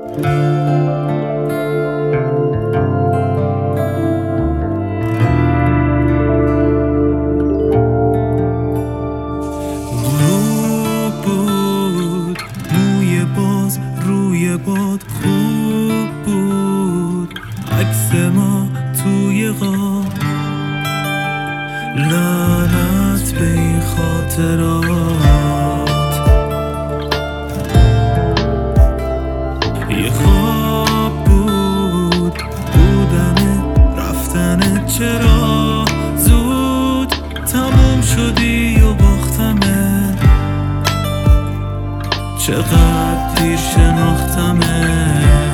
غروب بود، موی باز روی باد خوب بود، عکس ما توی غار. لعنت به این خاطرات، یه خواب بود بودن رفتن، چرا زود تموم شدی و باختمه، چقدر دیر شناختمه.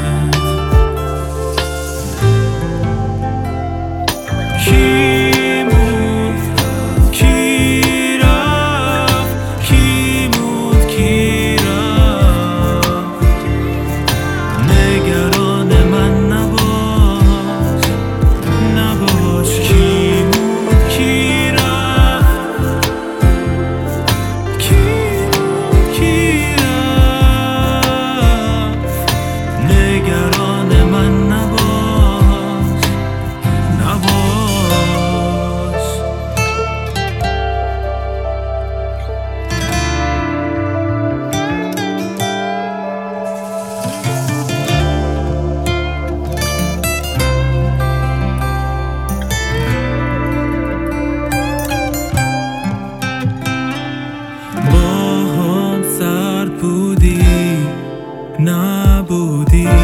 نبودی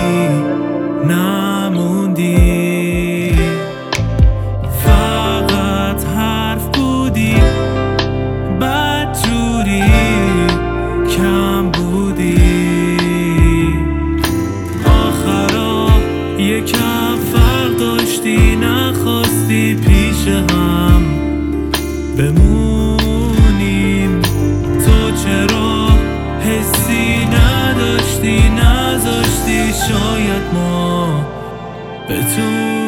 نموندی، فقط حرف بودی، بدجوری کم بودی. آخرا یکم فرق داشتی، نخواستی پیش هم بمونیم. تو چرا حسی نداشتی، نذاشتی شاید ما بتونیم.